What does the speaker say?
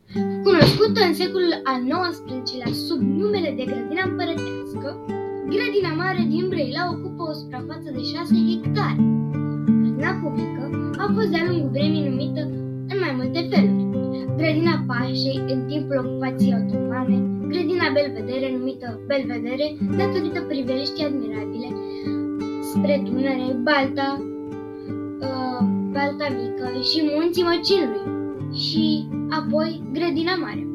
Cunoscută în secolul al XIX-lea sub numele de Grădina Împărătească, Grădina Mare din Brăila ocupă o suprafață de 6 hectare. Grădina publică a fost de-a lungul vremii numită în mai multe feluri. Grădina Pașei în timpul ocupației otomane, Grădina Belvedere numită Belvedere datorită priveliștii admirabile spre Dunăre, Balta Mică și Munții Măcinului și apoi Grădina Mare.